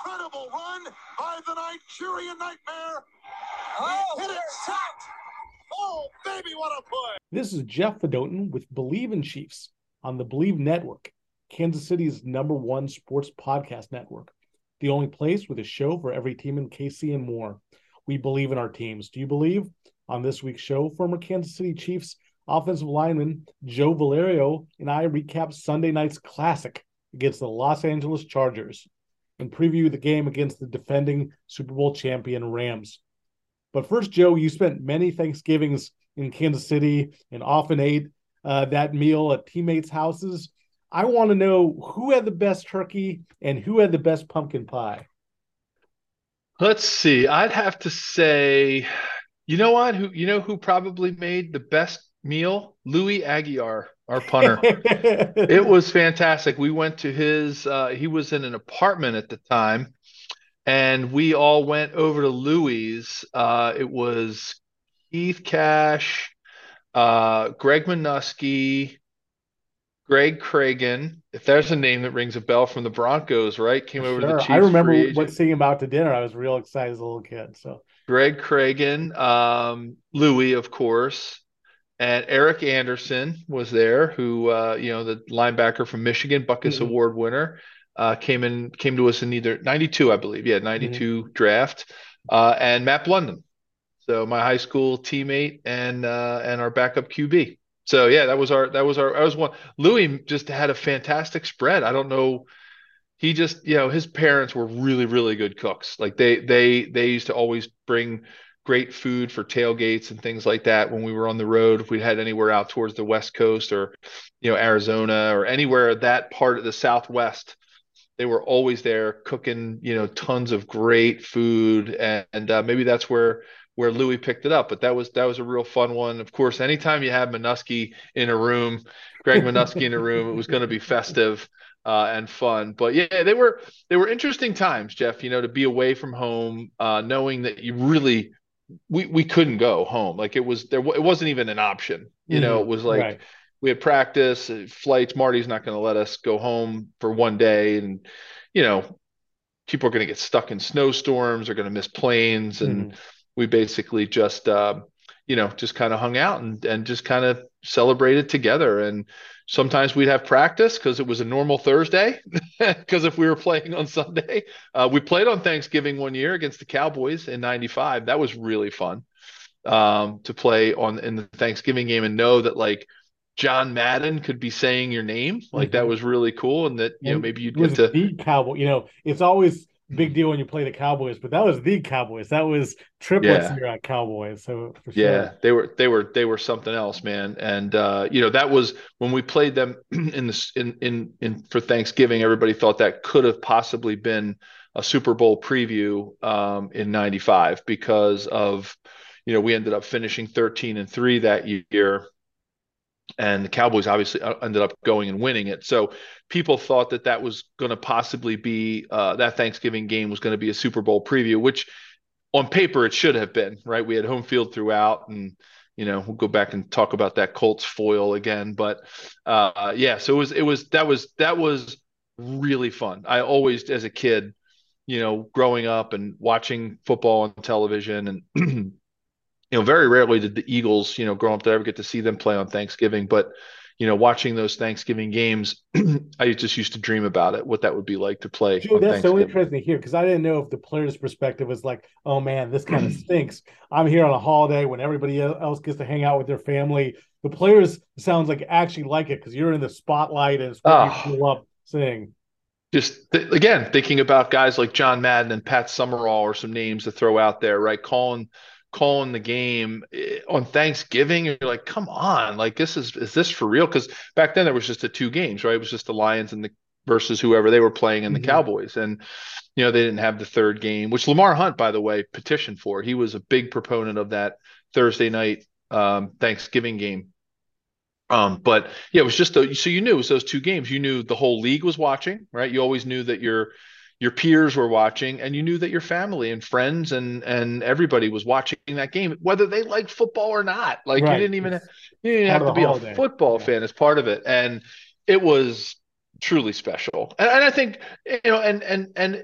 incredible run by the Nigerian Nightmare. Oh, hit it shot. Oh, baby, what a play. This is Jeff Fedotin with Believe in Chiefs on the Believe Network, Kansas City's #1 sports podcast network. The only place with a show for every team in KC and more. We believe in our teams. Do you believe? On this week's show, former Kansas City Chiefs offensive lineman Joe Valerio and I recap Sunday night's classic against the Los Angeles Chargers and preview the game against the defending Super Bowl champion Rams. But first, Joe, you spent many Thanksgivings in Kansas City and often ate that meal at teammates' houses. I want to know who had the best turkey and who had the best pumpkin pie. Let's see. I'd have to say, you know what? Who probably made the best meal? Louis Aguiar, our punter. It was fantastic. We went to his. He was in an apartment at the time, and we all went over to Louis's. It was Keith Cash, Greg Minuski, Greg Cragen, if there's a name that rings a bell from the Broncos, right? Came over to the Chiefs. I remember what seeing about to dinner. I was real excited as a little kid. So Greg Cragen, Louis, of course, and Eric Anderson was there, who the linebacker from Michigan, Butkus Award winner, came to us in either 92, I believe. Yeah, 92 draft, and Matt Blunden. So my high school teammate and our backup QB. So yeah, that was one. Louis just had a fantastic spread. I don't know. He just, his parents were really, really good cooks. Like they used to always bring great food for tailgates and things like that when we were on the road. If we had anywhere out towards the West Coast or, Arizona or anywhere that part of the Southwest, they were always there cooking, tons of great food. And maybe that's where Louis picked it up, but that was a real fun one. Of course, anytime you have Minuski in a room, Greg Minuski in a room, it was going to be festive and fun. But yeah, they were interesting times, Jeff. To be away from home, knowing that you really we couldn't go home. Like it wasn't even an option. It was like right. We had practice, flights. Marty's not going to let us go home for one day, and people are going to get stuck in snowstorms, are going to miss planes, and we basically just kind of hung out and just kind of celebrated together. And sometimes we'd have practice because it was a normal Thursday, because if we were playing on Sunday, we played on Thanksgiving one year against the Cowboys in '95. That was really fun to play in the Thanksgiving game and know that like John Madden could be saying your name. Like that was really cool. And that, maybe you'd get to the Cowboy, it's always big deal when you play the Cowboys, but that was the Cowboys. That was triplets here at Cowboys. So for sure. Yeah, they were something else, man. And that was when we played them in for Thanksgiving. Everybody thought that could have possibly been a Super Bowl preview in '95 because of we ended up finishing 13-3 that year. And the Cowboys obviously ended up going and winning it. So people thought that was going to possibly be that Thanksgiving game was going to be a Super Bowl preview, which on paper it should have been, right? We had home field throughout, and we'll go back and talk about that Colts foil again. But so that was really fun. I always, as a kid, growing up and watching football on television and very rarely did the Eagles, growing up, to ever get to see them play on Thanksgiving. But, watching those Thanksgiving games, I just used to dream about it, what that would be like to play. Joe, that's so interesting here, because I didn't know if the players' perspective was like, oh, man, this kind of stinks. I'm here on a holiday when everybody else gets to hang out with their family. The players sounds like actually like it because you're in the spotlight and it's what you grew up seeing. Just again, thinking about guys like John Madden and Pat Summerall or some names to throw out there, right? Calling the game on Thanksgiving, you're like, come on, like is this for real? Because back then there was just the two games, right? It was just the Lions and versus whoever they were playing and the Cowboys, and they didn't have the third game, which Lamar Hunt, by the way, petitioned for. He was a big proponent of that Thursday night Thanksgiving game. But yeah, it was just so you knew it was those two games. You knew the whole league was watching, right? You always knew that your peers were watching, and you knew that your family and friends and everybody was watching that game, whether they liked football or not. Like right. You didn't even have to be a football fan as part of it. And it was truly special. And I think, and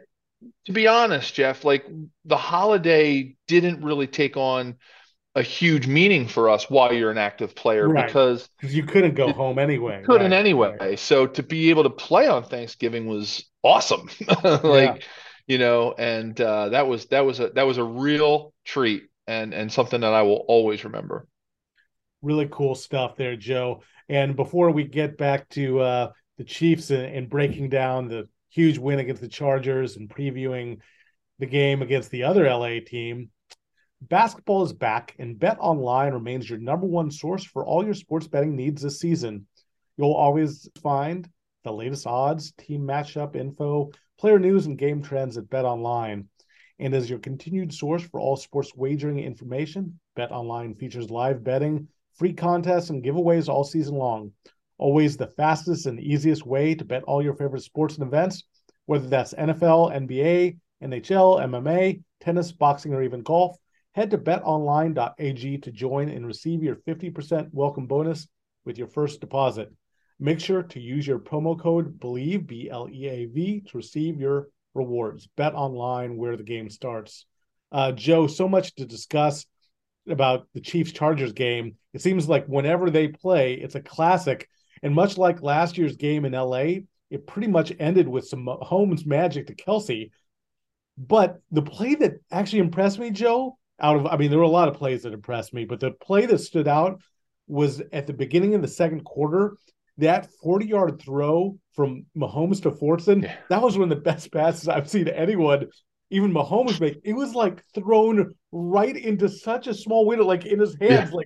To be honest, Jeff, like the holiday didn't really take on a huge meaning for us while you're an active player Right. because Because you couldn't go it home anyway. couldn't Right. Right. anyway. So to be able to play on Thanksgiving was awesome. Yeah. Like, and that was a real treat and something that I will always remember. Really cool stuff there, Joe. And before we get back to the Chiefs and breaking down the huge win against the Chargers and previewing the game against the other LA team, basketball is back, and Bet Online remains your number one source for all your sports betting needs this season. You'll always find the latest odds, team matchup info, player news, and game trends at Bet Online. And as your continued source for all sports wagering information, Bet Online features live betting, free contests, and giveaways all season long. Always the fastest and easiest way to bet all your favorite sports and events, whether that's NFL, NBA, NHL, MMA, tennis, boxing, or even golf. Head to betonline.ag to join and receive your 50% welcome bonus with your first deposit. Make sure to use your promo code BELIEVE, BLEAV, to receive your rewards. Bet online where the game starts. Joe, so much to discuss about the Chiefs Chargers game. It seems like whenever they play, it's a classic. And much like last year's game in LA, it pretty much ended with some Mahomes magic to Kelsey. But the play that actually impressed me, Joe, there were a lot of plays that impressed me, but the play that stood out was at the beginning of the second quarter. That 40-yard throw from Mahomes to Fortson, Yeah. that was one of the best passes I've seen anyone, even Mahomes, make. It was like thrown right into such a small window, like in his hands. Yeah. Like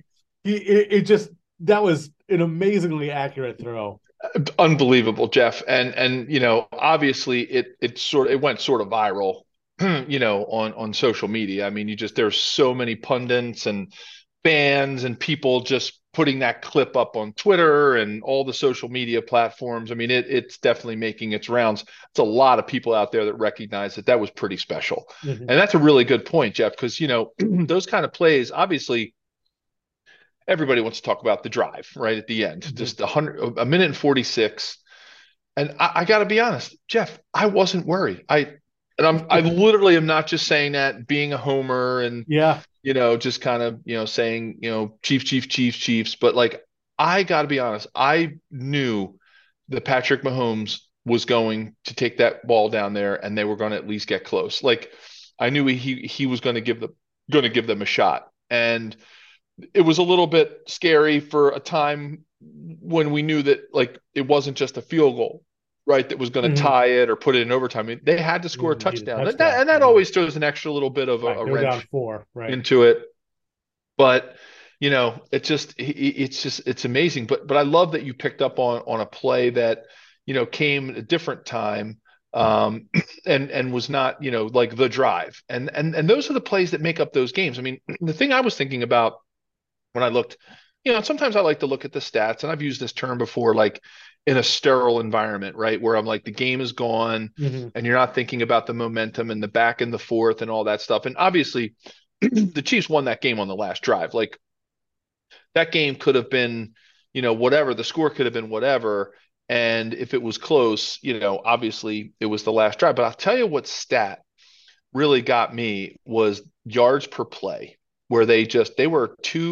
that was an amazingly accurate throw. Unbelievable, Jeff. And obviously it went sort of viral, on social media. I mean, there's so many pundits and fans and people just putting that clip up on Twitter and all the social media platforms. I mean, it's definitely making its rounds. It's a lot of people out there that recognize that was pretty special. Mm-hmm. And that's a really good point, Jeff, because those kind of plays, obviously everybody wants to talk about the drive right at the end, Mm-hmm. just a minute and 46. And I got to be honest, Jeff, I wasn't worried. I literally am not just saying that being a homer and Yeah. just kind of saying Chiefs, Chiefs, Chiefs, Chiefs. But like I got to be honest, I knew that Patrick Mahomes was going to take that ball down there and they were going to at least get close. Like I knew he was going to give them a shot. And it was a little bit scary for a time when we knew that like it wasn't just a field goal, right, that was going to Mm-hmm. tie it or put it in overtime. I mean, they had to score a touchdown. And that always throws an extra little bit of a down wrench 4, right, into it. But it's amazing. But I love that you picked up on a play that came at a different time, and was not like the drive. And those are the plays that make up those games. I mean, the thing I was thinking about when I looked, sometimes I like to look at the stats, and I've used this term before, like in a sterile environment, right? Where I'm like, the game is gone mm-hmm. and you're not thinking about the momentum and the back and the forth and all that stuff. And obviously the Chiefs won that game on the last drive. Like that game could have been, whatever, the score could have been whatever. And if it was close, obviously it was the last drive. But I'll tell you what stat really got me was yards per play, where they were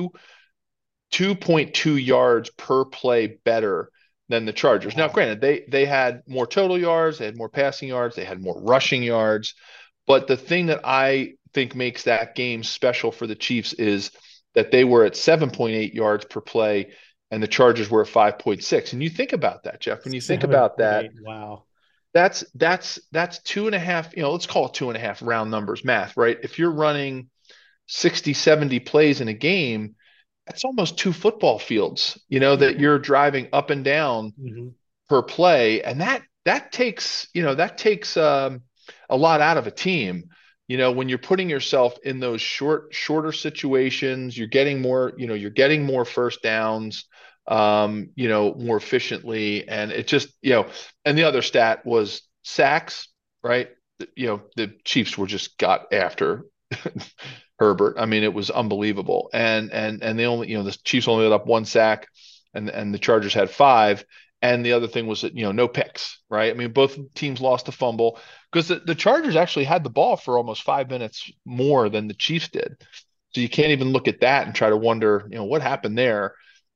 2.2 yards per play better than the Chargers. Wow. Now, granted, they had more total yards, they had more passing yards, they had more rushing yards. But the thing that I think makes that game special for the Chiefs is that they were at 7.8 yards per play and the Chargers were at 5.6. And you think about that, Jeff, when you think about that, wow. That's 2.5, let's call it 2.5 round numbers math, right? If you're running 60, 70 plays in a game, that's almost 2 football fields, that you're driving up and down mm-hmm. per play. And that takes a lot out of a team. When you're putting yourself in those shorter situations, you're getting more first downs, more efficiently. And it just, and the other stat was sacks, right? The Chiefs got after Herbert. I mean, it was unbelievable. And they only, the Chiefs only let up 1 sack and the Chargers had 5. And the other thing was that, no picks, right? I mean, both teams lost a fumble because the Chargers actually had the ball for almost 5 minutes more than the Chiefs did. So you can't even look at that and try to wonder, what happened there.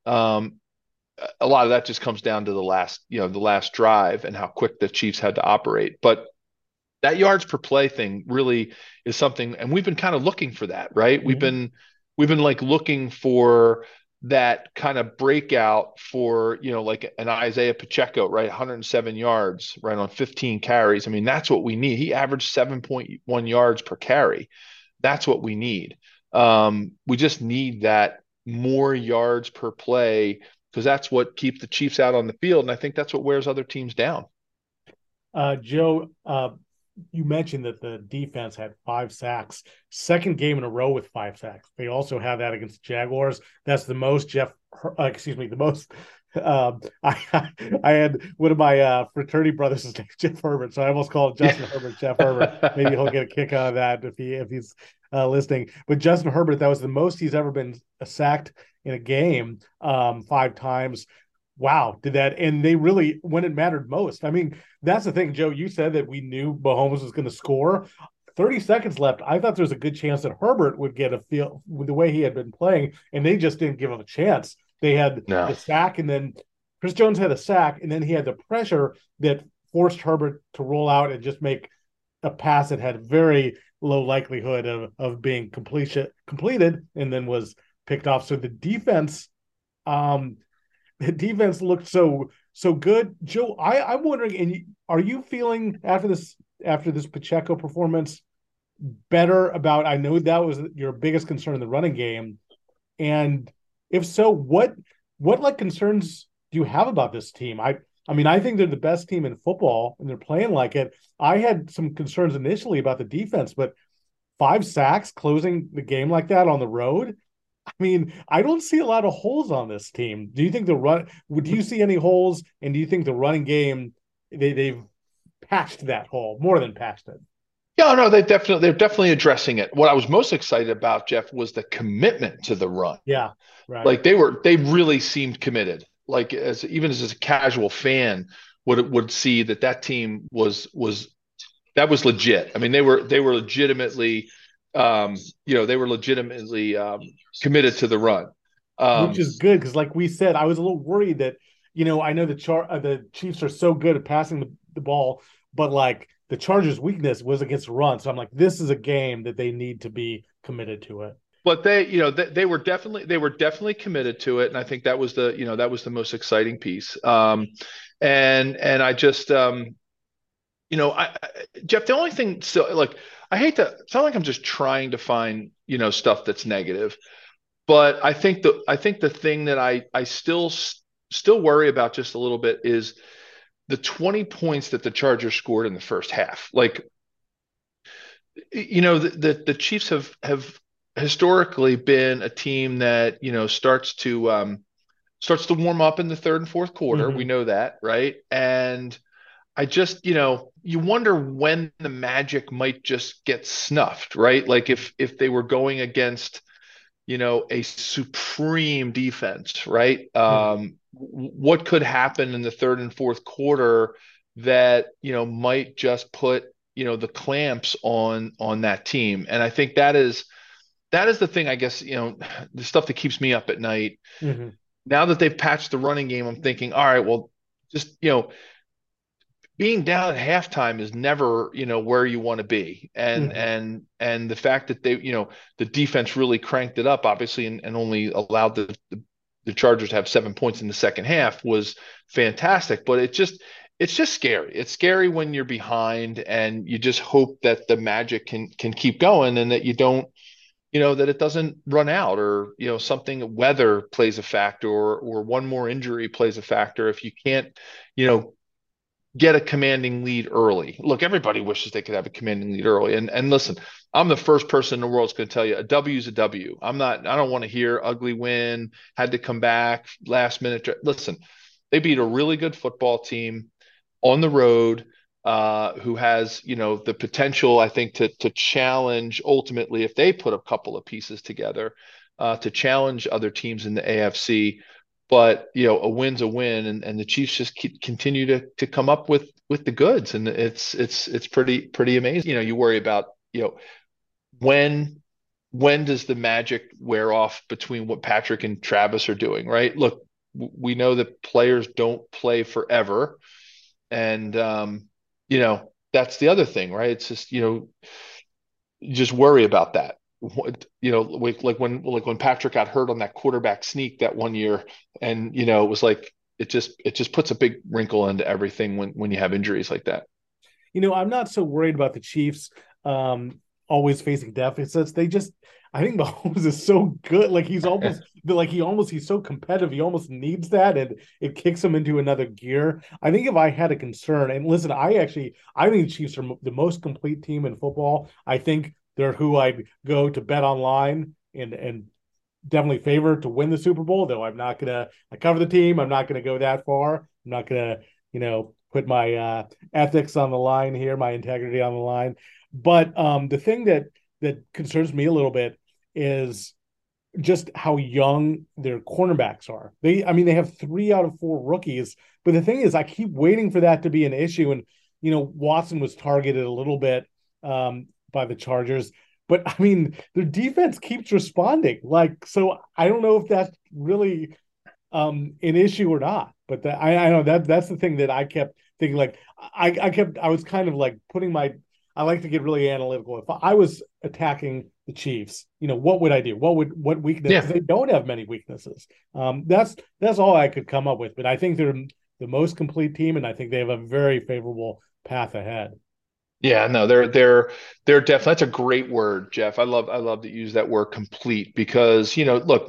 A lot of that just comes down to the last drive and how quick the Chiefs had to operate. But that yards per play thing really is something, and we've been kind of looking for that, right? Mm-hmm. We've been like looking for that kind of breakout for, like an Isaiah Pacheco, right? 107 yards, right, on 15 carries. I mean, that's what we need. He averaged 7.1 yards per carry. That's what we need. We just need that more yards per play because that's what keeps the Chiefs out on the field. And I think that's what wears other teams down. Joe, you mentioned that the defense had 5 sacks, second game in a row with 5 sacks. They also had that against the Jaguars. That's the most the most. I had one of my fraternity brothers is named Jeff Herbert, so I almost called Justin Herbert Jeff Herbert. Maybe he'll get a kick out of that if he's listening. But Justin Herbert, that was the most he's ever been sacked in a game, 5 times. Wow, did that, and they really, when it mattered most. I mean, that's the thing, Joe. You said that we knew Mahomes was going to score. 30 seconds left. I thought there was a good chance that Herbert would get a feel with the way he had been playing, and they just didn't give him a chance. They had the sack, and then Chris Jones had a sack, and then he had the pressure that forced Herbert to roll out and just make a pass that had very low likelihood of being completed, and then was picked off. So the defense looked so good. Joe, I'm wondering, and are you feeling after this Pacheco performance better about? I know that was your biggest concern in the running game, and if so, what like concerns do you have about this team? I mean, I think they're the best team in football, and they're playing like it. I had some concerns initially about the defense, but 5 sacks closing the game like that on the road. I mean, I don't see a lot of holes on this team. Do you think do you see any holes? And do you think the running game, they've patched that hole, more than patched it? Yeah, no, they're definitely addressing it. What I was most excited about, Jeff, was the commitment to the run. Yeah, right. Like they really seemed committed. Like even as a casual fan would see that team was legit. I mean, they were legitimately committed to the run, which is good because, like we said, I was a little worried that I know the Chiefs are so good at passing the ball, but like the Chargers' weakness was against run. So I'm like, this is a game that they need to be committed to it. But they were definitely committed to it, and I think that was the most exciting piece. And I just Jeff, the only thing still, like, I hate to sound like I'm just trying to find stuff that's negative, but I think the thing that I still worry about just a little bit is the 20 points that the Chargers scored in the first half. Like, the Chiefs have historically been a team that starts to warm up in the third and fourth quarter. Mm-hmm. We know that, right? And I just, you wonder when the magic might just get snuffed, right? Like if they were going against, a supreme defense, right? What could happen in the third and fourth quarter that, might just put, the clamps on that team. And I think that is the thing, I guess, the stuff that keeps me up at night. Mm-hmm. Now that they've patched the running game, I'm thinking, all right, well, just, being down at halftime is never, where you want to be. And the fact that they, the defense really cranked it up, obviously, and only allowed the Chargers to have 7 points in the second half was fantastic. But it's just scary. It's scary when you're behind and you just hope that the magic can keep going and that you don't, that it doesn't run out, or, weather plays a factor, or one more injury plays a factor. If you can't, get a commanding lead early. Look, everybody wishes they could have a commanding lead early. And listen, I'm the first person in the world that's going to tell you a W is a W. I don't want to hear ugly win, had to come back last minute. Listen, they beat a really good football team on the road, who has, the potential, I think, to challenge ultimately, if they put a couple of pieces together, to challenge other teams in the AFC. but a win's a win, and the Chiefs just continue to come up with the goods, and it's pretty amazing. You worry about when when does the magic wear off between what Patrick and Travis are doing, right? Look, we know that players don't play forever, and that's the other thing, right? It's just you just worry about that. Like when Patrick got hurt on that quarterback sneak that one year, and it was like it just puts a big wrinkle into everything when you have injuries like that. I'm not so worried about the Chiefs always facing deficits. I think Mahomes is so good. Like he's so competitive. He almost needs that, and it kicks him into another gear. I think if I had a concern, and listen, I think the Chiefs are the most complete team in football. I think they're who I'd go to bet online and definitely favor to win the Super Bowl. Though I cover the team. I'm not gonna go that far. I'm not gonna put my ethics on the line here, my integrity on the line. But the thing that concerns me a little bit is just how young their cornerbacks are. They have 3 out of 4 rookies. But the thing is, I keep waiting for that to be an issue. And Watson was targeted a little bit by the Chargers, but their defense keeps responding. So I don't know if that's really an issue or not. But I know that's the thing that I kept thinking. Like I was kind of like I like to get really analytical. If I was attacking the Chiefs, what would I do? What weakness? Yeah. They don't have many weaknesses. That's all I could come up with. But I think they're the most complete team, and I think they have a very favorable path ahead. Yeah, no, they're definitely, that's a great word, Jeff. I love to use that word complete, because look,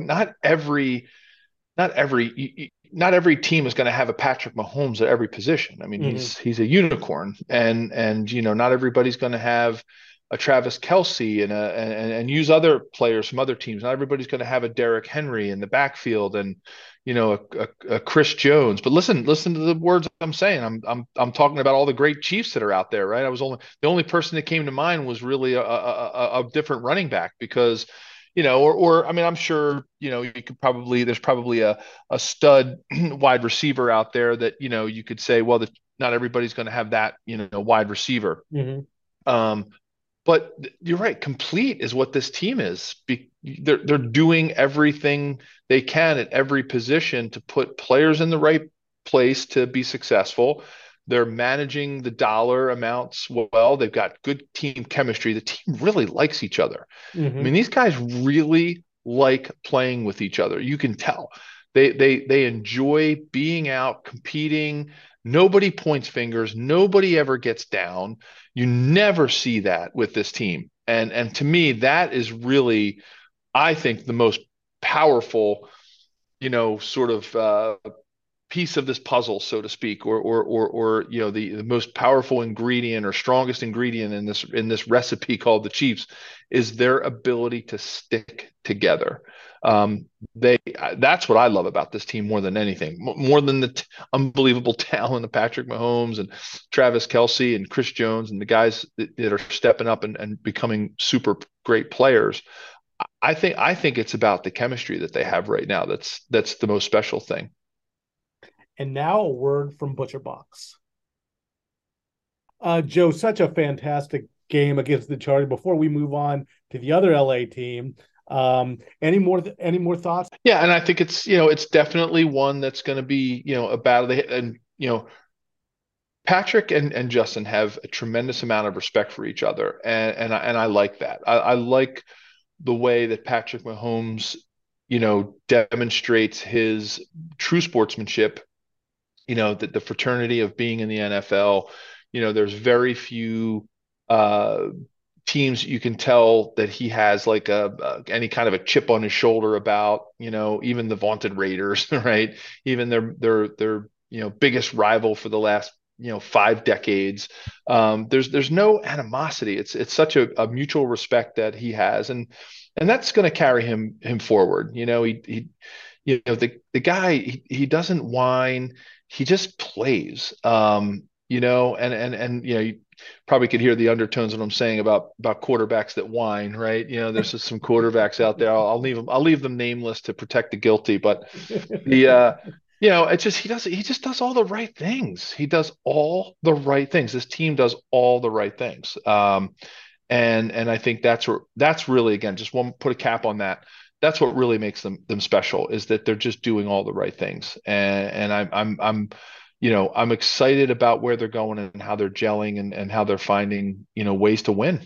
not every team is going to have a Patrick Mahomes at every position. I mean, he's a unicorn, and not everybody's going to have a Travis Kelce and use other players from other teams. Not everybody's going to have a Derrick Henry in the backfield, and a Chris Jones. But listen to the words I'm saying. I'm talking about all the great Chiefs that are out there, right? The only person that came to mind was really a different running back, because I'm sure, there's probably a stud wide receiver out there that, you could say, well, not everybody's going to have that, wide receiver. But you're right. Complete is what this team is. They're doing everything they can at every position to put players in the right place to be successful. They're managing the dollar amounts well. They've got good team chemistry. The team really likes each other. These guys really like playing with each other. You can tell. They enjoy being out, competing. Nobody points fingers. Nobody ever gets down. You never see that with this team. And to me, that is really, I think, the most powerful, sort of piece of this puzzle, so to speak, or the most powerful ingredient or strongest ingredient in this recipe called the Chiefs is their ability to stick together. That's what I love about this team more than anything, more than the unbelievable talent of Patrick Mahomes and Travis Kelce and Chris Jones and the guys that are stepping up and becoming super great players. I think it's about the chemistry that they have right now. That's the most special thing. And now a word from ButcherBox. Joe, such a fantastic game against the Chargers. Before we move on to the other LA team, any more thoughts? Yeah, and I think it's definitely one that's going to be a battle. And Patrick and Justin have a tremendous amount of respect for each other, and I like that. I like the way that Patrick Mahomes demonstrates his true sportsmanship. The fraternity of being in the NFL. There's very few teams you can tell that he has like any kind of a chip on his shoulder about. Even the vaunted Raiders, right? Even their biggest rival for the last 5 decades. There's no animosity. It's such a mutual respect that he has, and that's going to carry him forward. The guy, he doesn't whine. He just plays, and probably could hear the undertones of what I'm saying about quarterbacks that whine, right? There's just some quarterbacks out there. I'll leave them nameless to protect the guilty, but the it's just he just does all the right things. He does all the right things. This team does all the right things. And I think that's really, again, just one, put a cap on that. That's what really makes them special, is that they're just doing all the right things. And I'm excited about where they're going and how they're gelling and how they're finding, ways to win.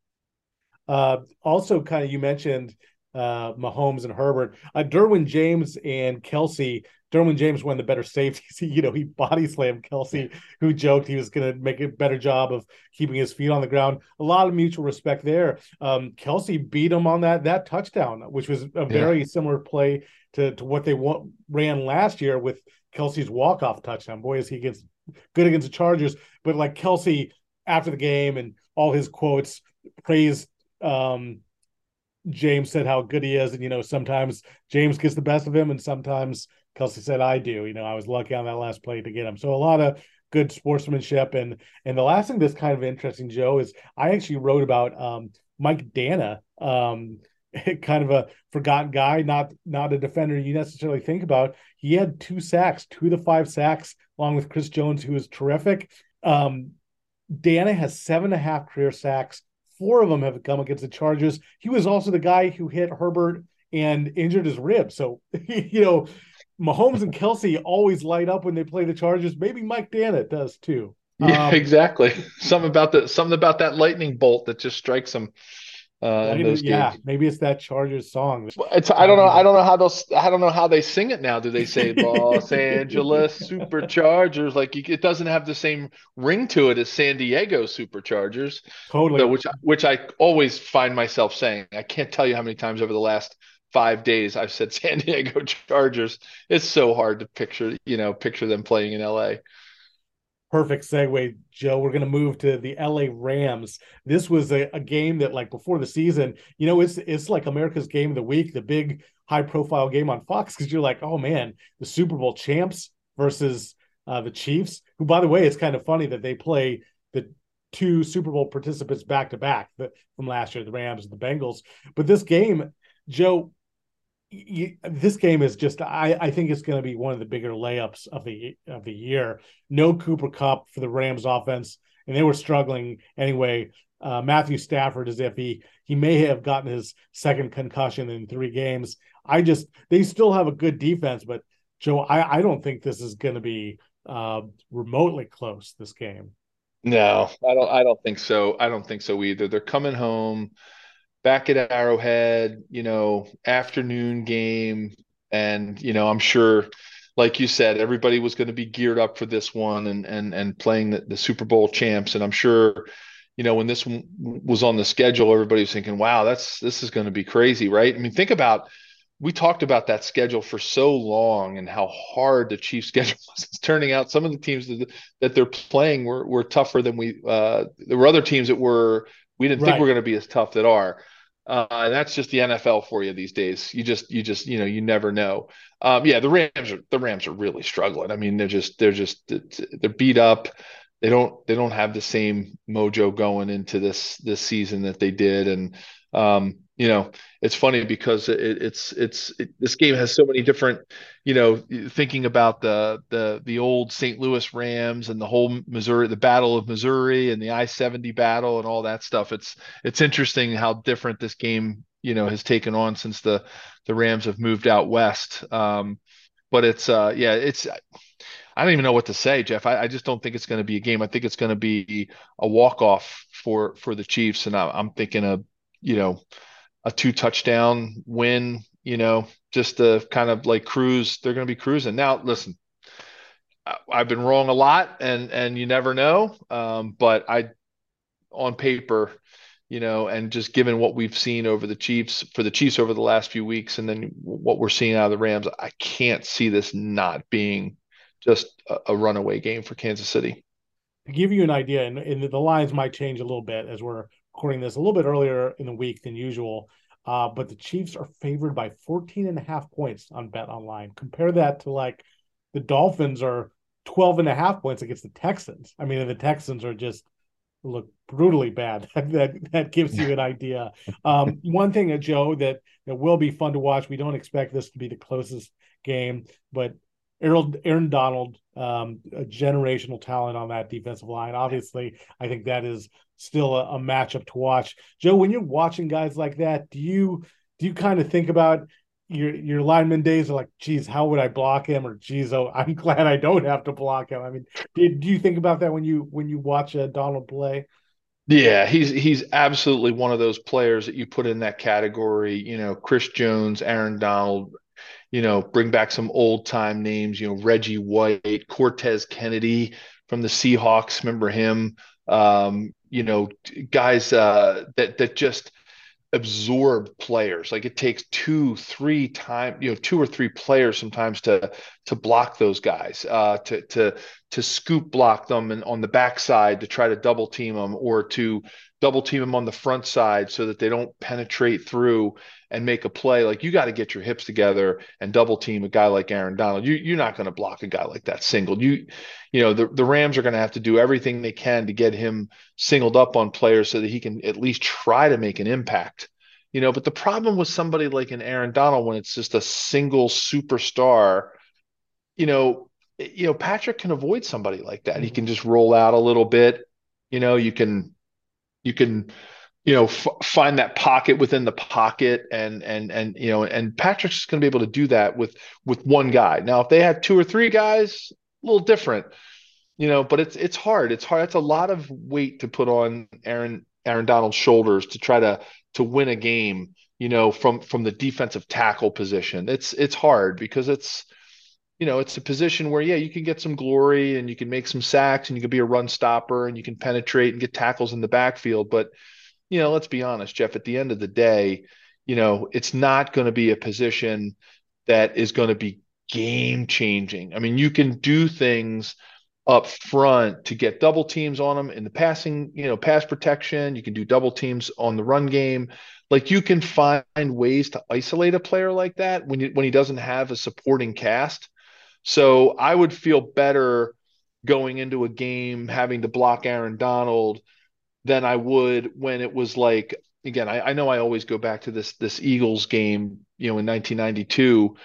Also, kind of, you mentioned Mahomes and Herbert, Derwin James and Kelce. Derwin James, one of the better safeties. He body slammed Kelce, who joked he was going to make a better job of keeping his feet on the ground. A lot of mutual respect there. Kelce beat him on that touchdown, which was a very similar play to what they ran last year with Kelce's walk-off touchdown. Boy, is he good against the Chargers. But like Kelce, after the game and all his quotes, praised James, said how good he is. And, sometimes James gets the best of him, and sometimes Kelce said, I do. I was lucky on that last play to get him. So a lot of good sportsmanship. And the last thing that's kind of interesting, Joe, is I actually wrote about Mike Dana, kind of a forgotten guy, not a defender you necessarily think about. He had 2 sacks, 2 of the 5 sacks, along with Chris Jones, who was terrific. Dana has 7.5 career sacks. 4 of them have come against the Chargers. He was also the guy who hit Herbert and injured his ribs. So, Mahomes and Kelce always light up when they play the Chargers. Maybe Mike Dana does too. Yeah, exactly. Something about that lightning bolt that just strikes them in those games. Maybe it's that Chargers song. I don't know how they sing it now. Do they say Los Angeles Superchargers? Like, it doesn't have the same ring to it as San Diego Superchargers. Totally. So, which I always find myself saying. I can't tell you how many times over the last 5 days I've said San Diego Chargers. It's so hard to picture them playing in LA. Perfect segue, Joe. We're going to move to the LA Rams. This was a game that, like, before the season, it's like America's game of the week, the big high profile game on Fox, because you're like, oh man, the Super Bowl champs versus the Chiefs, who, by the way, it's kind of funny that they play the 2 Super Bowl participants back to back from last year, the Rams and the Bengals. But this game, Joe, this game is just, I think it's going to be one of the bigger layups of the year. No Cooper Kupp for the Rams offense, and they were struggling anyway. Matthew Stafford, as if he may have gotten his second concussion in 3 games. They still have a good defense, but Joe, I don't think this is going to be remotely close, this game. No, I don't think so. I don't think so either. They're coming home back at Arrowhead, afternoon game. And, I'm sure, like you said, everybody was going to be geared up for this one and playing the Super Bowl champs. And I'm sure, when this one was on the schedule, everybody was thinking, wow, this is going to be crazy, right? I mean, we talked about that schedule for so long and how hard the Chiefs schedule was. It's turning out some of the teams that they're playing were tougher than there were other teams that we didn't think were going to be as tough that are. And that's just the NFL for you these days. You just you never know. The Rams are really struggling. I mean, they're beat up. They don't have the same mojo going into this season that they did. And it's funny because this game has so many different, thinking about the old St. Louis Rams and the whole Missouri, the Battle of Missouri and the I-70 battle and all that stuff. It's interesting how different this game, has taken on since the Rams have moved out west. But I don't even know what to say, Jeff. I just don't think it's going to be a game. I think it's going to be a walk-off for the Chiefs. And I'm thinking of, a 2-touchdown win, just to kind of like cruise. They're going to be cruising. Now, listen, I've been wrong a lot and you never know. But on paper, and just given what we've seen for the Chiefs over the last few weeks, and then what we're seeing out of the Rams, I can't see this not being just a runaway game for Kansas City. To give you an idea, and the lines might change a little bit as we're recording this a little bit earlier in the week than usual, but the Chiefs are favored by 14.5 points on Bet Online. Compare that to, like, the Dolphins are 12.5 points against the Texans. I mean, the Texans are just look brutally bad. That gives you an idea. One thing, Joe, that will be fun to watch. We don't expect this to be the closest game, but Aaron Donald, a generational talent on that defensive line. Obviously, I think that is still a matchup to watch. Joe, when you're watching guys like that, do you kind of think about your lineman days are like, geez, how would I block him? Or geez, oh, I'm glad I don't have to block him. I mean, do you think about that when you watch Donald play? Yeah, he's absolutely one of those players that you put in that category. Chris Jones, Aaron Donald. Bring back some old time names. Reggie White, Cortez Kennedy from the Seahawks. Remember him? Guys that just absorb players. Like it takes two or three players sometimes to block those guys, to scoop block them and on the backside to try to double team them, or to double team them on the front side so that they don't penetrate through and make a play. Like you got to get your hips together and double team a guy like Aaron Donald. You're not going to block a guy like that singled. The Rams are going to have to do everything they can to get him singled up on players so that he can at least try to make an impact. But the problem with somebody like an Aaron Donald, when it's just a single superstar, Patrick can avoid somebody like that. He can just roll out a little bit. You can find that pocket within the pocket, and Patrick's going to be able to do that with one guy. Now, if they had two or three guys, a little different, but it's hard. It's hard. That's a lot of weight to put on Aaron Donald's shoulders to try to win a game, from the defensive tackle position. It's hard because it's a position where, yeah, you can get some glory and you can make some sacks and you can be a run stopper and you can penetrate and get tackles in the backfield. But, let's be honest, Jeff, at the end of the day, it's not going to be a position that is going to be game changing. I mean, you can do things up front to get double teams on them in the passing, pass protection. You can do double teams on the run game. Like you can find ways to isolate a player like that when he doesn't have a supporting cast. So I would feel better going into a game having to block Aaron Donald than I would when it was like, again, I know I always go back to this Eagles game, in 1992.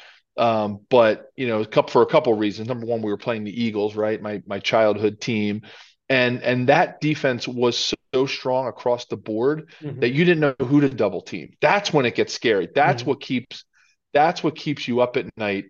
But for a couple of reasons. Number one, we were playing the Eagles, right? My childhood team. And that defense was so strong across the board that you didn't know who to double team. That's when it gets scary. That's what keeps you up at night.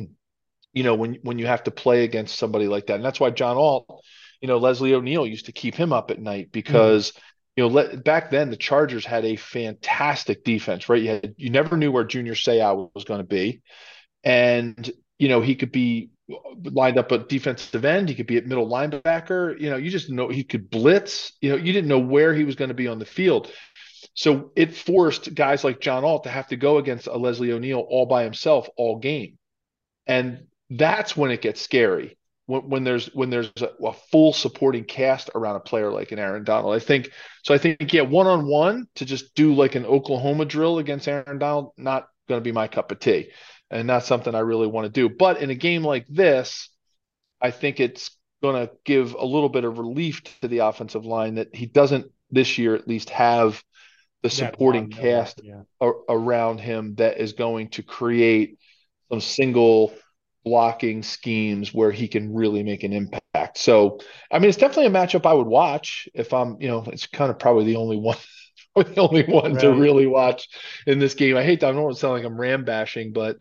When you have to play against somebody like that. And that's why John Alt, Leslie O'Neal used to keep him up at night because, back then the Chargers had a fantastic defense, right? You never knew where Junior Seau was going to be. And, he could be lined up at defensive end. He could be at middle linebacker. You just know he could blitz. You didn't know where he was going to be on the field. So it forced guys like John Alt to have to go against a Leslie O'Neal all by himself all game. And that's when it gets scary, when there's a full supporting cast around a player like an Aaron Donald. I think, yeah, one-on-one to just do like an Oklahoma drill against Aaron Donald, not going to be my cup of tea. And that's something I really want to do. But in a game like this, I think it's going to give a little bit of relief to the offensive line that he doesn't this year at least have the supporting cast around him that is going to create some single blocking schemes where he can really make an impact. So, I mean, it's definitely a matchup I would watch if I'm, it's kind of probably the only one to really watch in this game. I don't want to sound like I'm ram bashing, but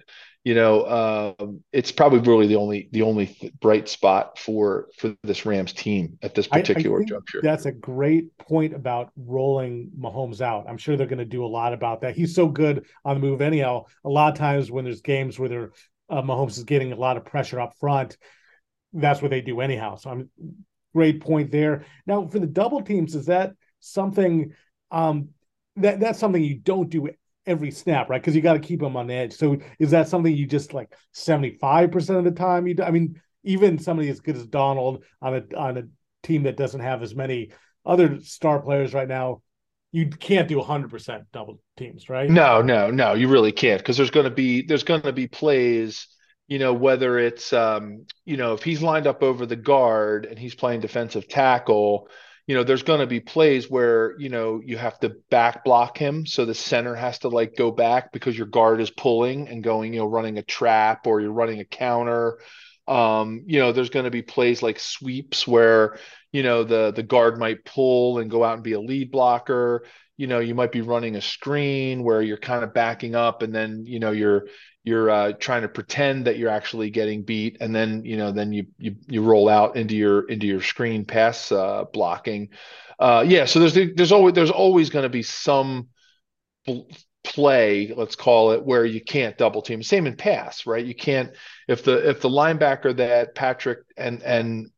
it's probably really the only bright spot for this Rams team at this particular juncture. That's a great point about rolling Mahomes out. I'm sure they're going to do a lot about that. He's so good on the move anyhow. A lot of times when there's games where Mahomes is getting a lot of pressure up front, that's what they do anyhow. So great point there. Now for the double teams, is that something that's something you don't do every snap, right? Because you got to keep them on edge. So is that something you just like 75% of the time you do? I mean, even somebody as good as Donald on a team that doesn't have as many other star players right now, you can't do 100% double teams, right? No, you really can't, because there's going to be plays, whether it's if he's lined up over the guard and he's playing defensive tackle, there's going to be plays where, you have to back block him. So the center has to like go back because your guard is pulling and going, running a trap, or you're running a counter. There's going to be plays like sweeps where, the guard might pull and go out and be a lead blocker. You might be running a screen where you're kind of backing up, and then, you're trying to pretend that you're actually getting beat, and then you roll out into your screen pass blocking. So there's always going to be some play, let's call it, where you can't double team. Same in pass, right? You can't, if the linebacker that Patrick and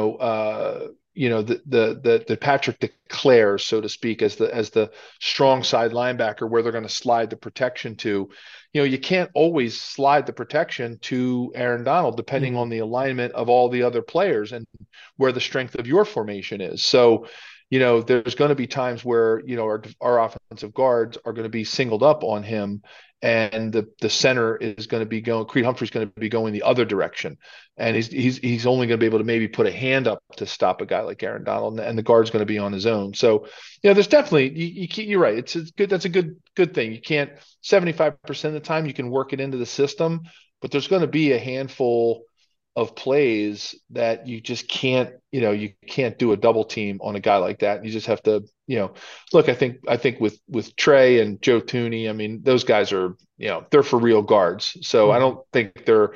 the Patrick declares, so to speak, as the strong side linebacker, where they're going to slide the protection to, you can't always slide the protection to Aaron Donald, depending on the alignment of all the other players and where the strength of your formation is. So, there's going to be times where, our offensive guards are going to be singled up on him, and the center is going to be going, Creed Humphrey's going to be going the other direction. And he's only going to be able to maybe put a hand up to stop a guy like Aaron Donald, and the guard's going to be on his own. So, there's definitely, you're right. It's good. That's a good thing. You can't, 75% of the time you can work it into the system, but there's going to be a handful of plays that you just can't, you can't do a double team on a guy like that. You just have to, look, I think with Trey and Joe Thuney, I mean, those guys are, they're for real guards. So I don't think they're,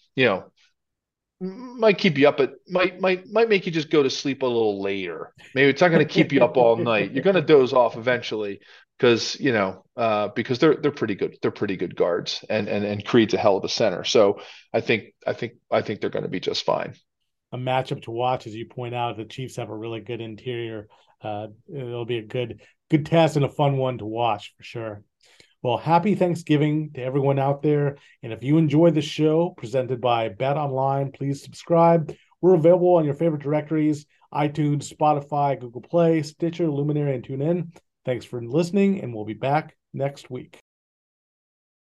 might keep you up, but might make you just go to sleep a little later. Maybe it's not going to keep you up all night. You're going to doze off eventually because because they're pretty good. They're pretty good guards, and Creed's a hell of a center. So I think they're going to be just fine. A matchup to watch, as you point out. The Chiefs have a really good interior. It'll be a good test and a fun one to watch for sure. Well, happy Thanksgiving to everyone out there. And if you enjoy the show presented by Bet Online, please subscribe. We're available on your favorite directories: iTunes, Spotify, Google Play, Stitcher, Luminary, and TuneIn. Thanks for listening, and we'll be back next week.